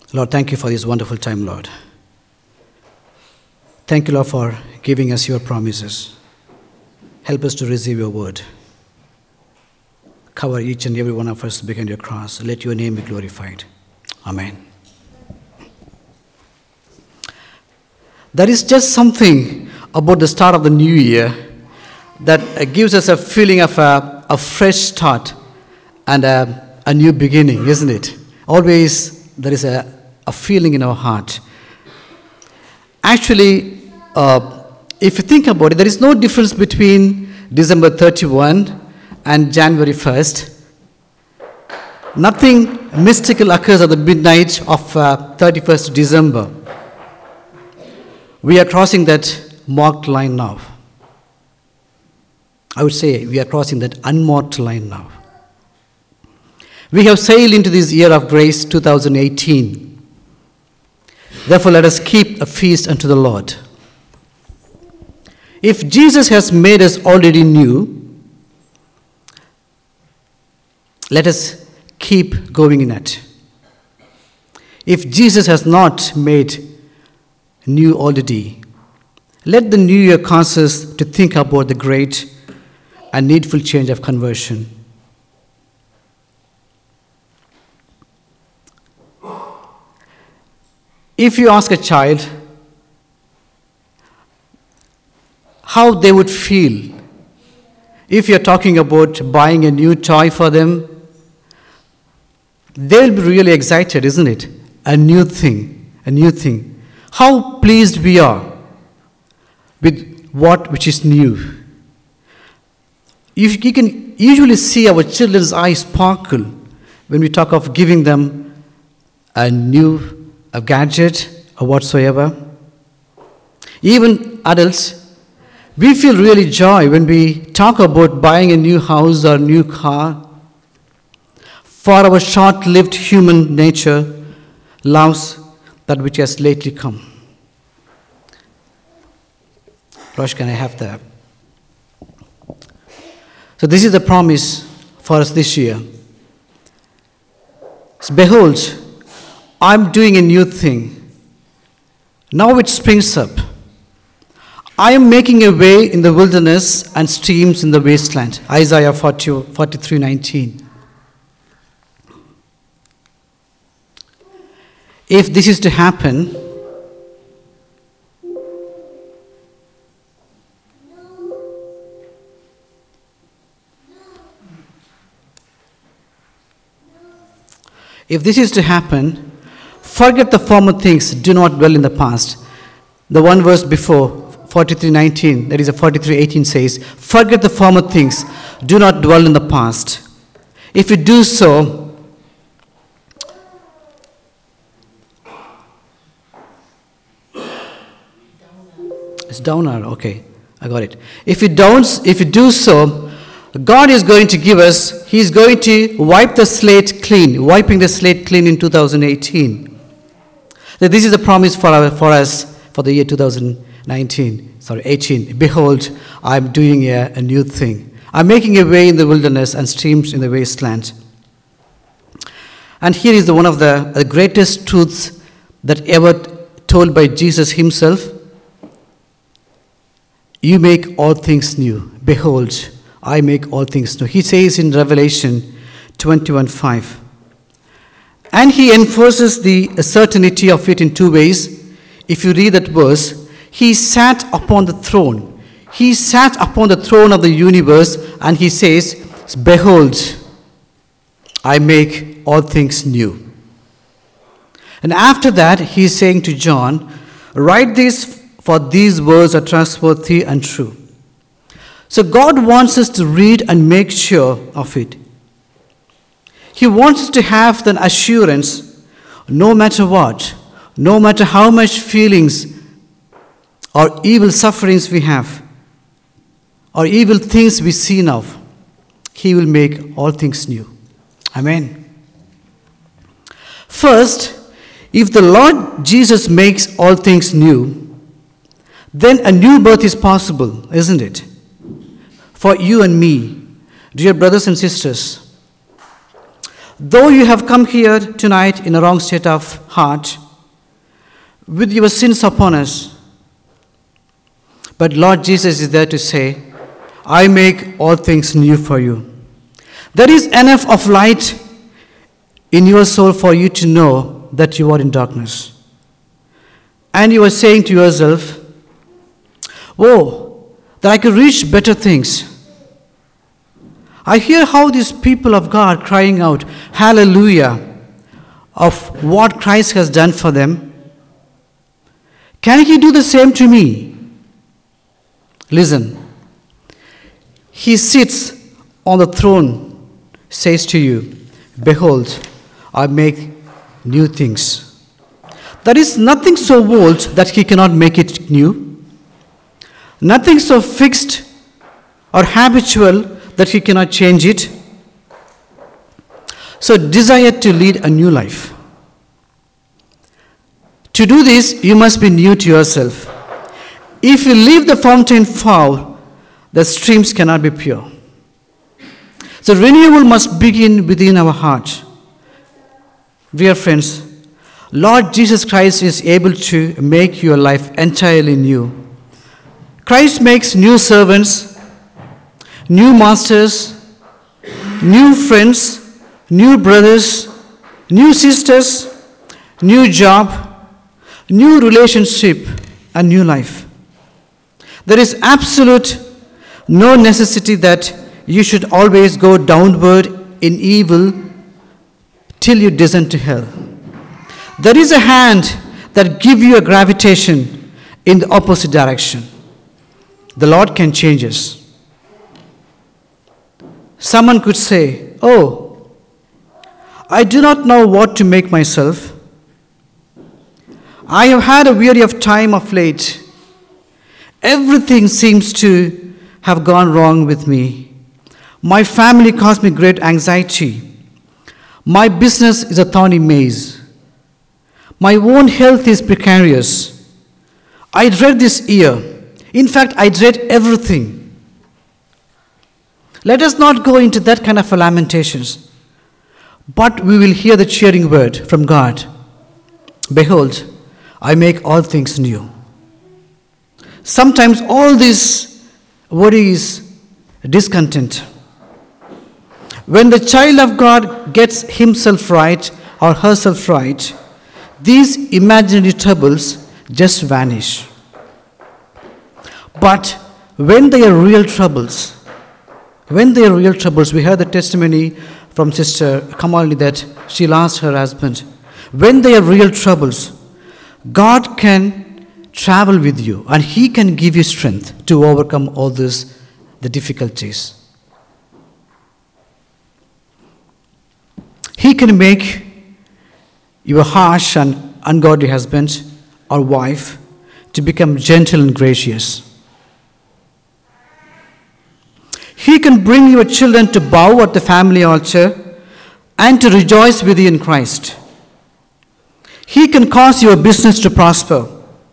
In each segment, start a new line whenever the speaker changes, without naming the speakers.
Lord, thank you for this wonderful time, Lord. Thank you, Lord, for giving us your promises. Help us to receive your word. Cover each and every one of us behind your cross. Let your name be glorified. Amen. There is just something about the start of the new year that gives us a feeling of a fresh start and a new beginning, isn't it? Always there is a feeling in our heart. Actually, if you think about it, there is no difference between December 31 and January 1st. Nothing mystical occurs at the midnight of 31st December. We are crossing that marked line now. I would say we are crossing that unmarked line now. We have sailed into this year of grace 2018. Therefore, let us keep a feast unto the Lord. If Jesus has made us already new, let us keep going in it. If Jesus has not made new already, let the new year cause us to think about the great and needful change of conversion. If you ask a child how they would feel if you're talking about buying a new toy for them, they'll be really excited, isn't it? A new thing, a new thing. How pleased we are with what which is new. You can usually see our children's eyes sparkle when we talk of giving them a gadget or whatsoever. Even adults, we feel really joy when we talk about buying a new house or a new car. For our short-lived human nature loves that which has lately come. Rosh, can I have that? So this is the promise for us this year. Behold, I'm doing a new thing. Now it springs up. I am making a way in the wilderness and streams in the wasteland. Isaiah 43:19. If this is to happen, forget the former things, do not dwell in the past. The one verse before, 43:19, that is 43:18 says, forget the former things, do not dwell in the past. If you do so, it's down arrow, okay, I got it. If you do so, God is going to give us, He's going to wiping the slate clean in 2018. So this is a promise for us for the year 18. Behold, I'm doing a new thing. I'm making a way in the wilderness and streams in the wasteland. And here is one of the greatest truths that ever told by Jesus Himself. You make all things new. Behold, I make all things new. He says in Revelation 21:5. And He enforces the certainty of it in two ways. If you read that verse, He sat upon the throne. He sat upon the throne of the universe, and He says, behold, I make all things new. And after that, He is saying to John, write this, for these words are trustworthy and true. So God wants us to read and make sure of it. He wants us to have the assurance, no matter what, no matter how much feelings or evil sufferings we have, or evil things we see now, He will make all things new. Amen. First, if the Lord Jesus makes all things new, then a new birth is possible, isn't it? For you and me, dear brothers and sisters. Though you have come here tonight in a wrong state of heart, with your sins upon us, but Lord Jesus is there to say, I make all things new for you. There is enough of light in your soul for you to know that you are in darkness. And you are saying to yourself, oh, that I could reach better things. I hear how these people of God crying out, hallelujah, of what Christ has done for them. Can he do the same to me? Listen, he sits on the throne, says to you, behold, I make new things. There is nothing so old that he cannot make it new. Nothing so fixed or habitual that he cannot change it. So desire to lead a new life. To do this, you must be new to yourself. If you leave the fountain foul, the streams cannot be pure. So renewal must begin within our heart. Dear friends, Lord Jesus Christ is able to make your life entirely new. Christ makes new servants, new masters, new friends, new brothers, new sisters, new job, new relationship, and new life. There is absolute no necessity that you should always go downward in evil till you descend to hell. There is a hand that gives you a gravitation in the opposite direction. The Lord can change us. Someone could say, oh, I do not know what to make myself. I have had a weary of time of late. Everything seems to have gone wrong with me. My family caused me great anxiety. My business is a thorny maze. My own health is precarious. I dread this year. In fact, I dread everything. Let us not go into that kind of lamentations, but we will hear the cheering word from God. Behold, I make all things new. Sometimes all this worries, discontent. When the child of God gets himself right or herself right, these imaginary troubles just vanish. But when they are real troubles, we heard the testimony from Sister Kamalini that she lost her husband. When they are real troubles, God can travel with you and He can give you strength to overcome all the difficulties. He can make your harsh and ungodly husband or wife to become gentle and gracious. He can bring your children to bow at the family altar and to rejoice with you in Christ. He can cause your business to prosper.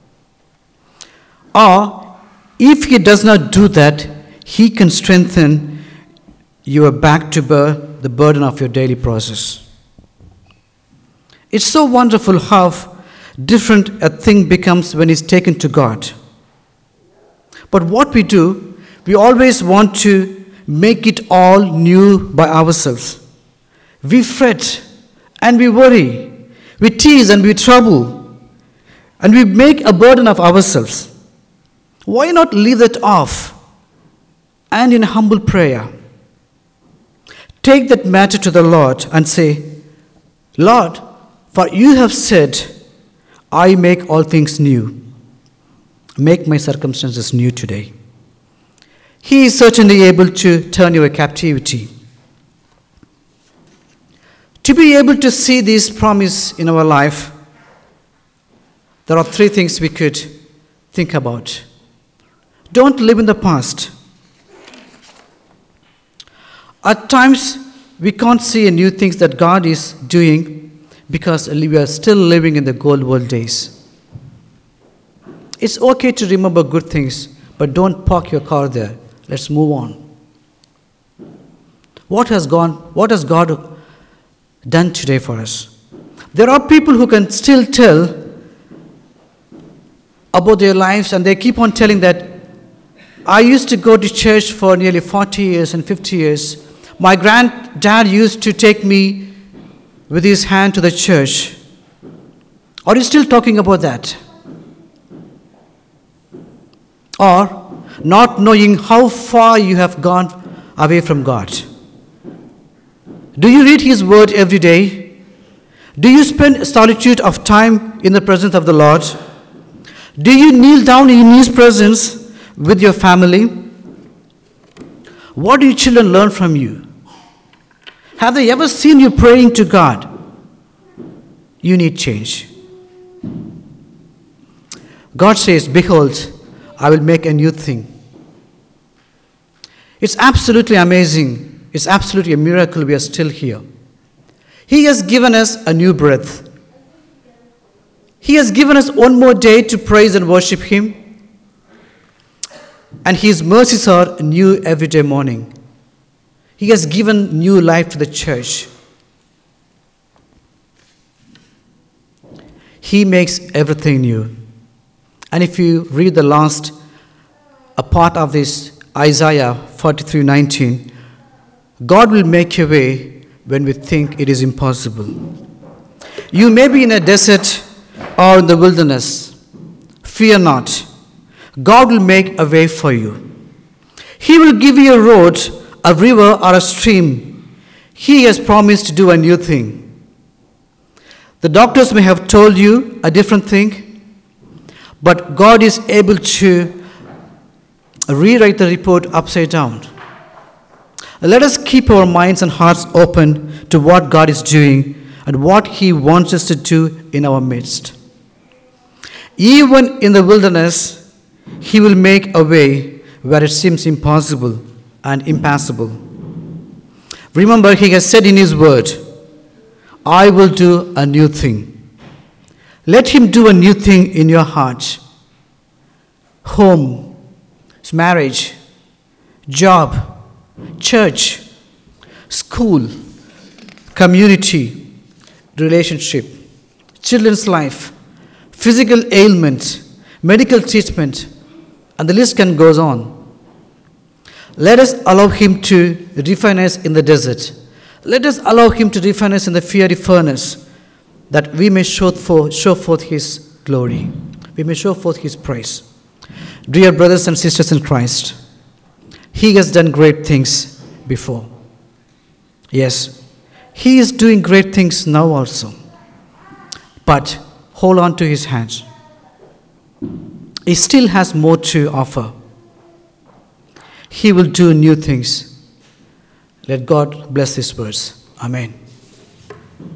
Or, if He does not do that, He can strengthen your back to bear the burden of your daily process. It's so wonderful how different a thing becomes when it's taken to God. But what we do, we always want to make it all new by ourselves. We fret and we worry. We tease and we trouble. And we make a burden of ourselves. Why not leave that off and in humble prayer take that matter to the Lord and say, Lord, for you have said, I make all things new. Make my circumstances new today. He is certainly able to turn your captivity. To be able to see this promise in our life, there are three things we could think about. Don't live in the past. At times, we can't see new things that God is doing because we are still living in the gold world days. It's okay to remember good things, but don't park your car there. Let's move on. What has God done today for us. There are people who can still tell about their lives, and they keep on telling that I used to go to church for nearly 40 years and 50 years. My granddad used to take me with his hand to the church. Are you still talking about that? Or not knowing how far you have gone away from God? Do you read His Word every day? Do you spend solitude of time in the presence of the Lord? Do you kneel down in His presence with your family? What do your children learn from you? Have they ever seen you praying to God? You need change. God says, behold, I will make a new thing. It's absolutely amazing. It's absolutely a miracle we are still here. He has given us a new breath. He has given us one more day to praise and worship Him. And His mercies are new every day morning. He has given new life to the church. He makes everything new. And if you read the last a part of this, Isaiah 43:19, God will make a way when we think it is impossible. You may be in a desert or in the wilderness. Fear not. God will make a way for you. He will give you a road, a river, or a stream. He has promised to do a new thing. The doctors may have told you a different thing, but God is able to rewrite the report upside down. Let us keep our minds and hearts open to what God is doing and what He wants us to do in our midst. Even in the wilderness, He will make a way where it seems impossible and impassable. Remember, He has said in His word, I will do a new thing. Let Him do a new thing in your heart. Home, marriage, job, church, school, community, relationship, children's life, physical ailment, medical treatment, and the list can go on. Let us allow Him to refine us in the desert. Let us allow Him to refine us in the fiery furnace, that we may show forth His glory. We may show forth His praise. Dear brothers and sisters in Christ, He has done great things before. Yes, He is doing great things now also. But hold on to His hands. He still has more to offer. He will do new things. Let God bless these words. Amen.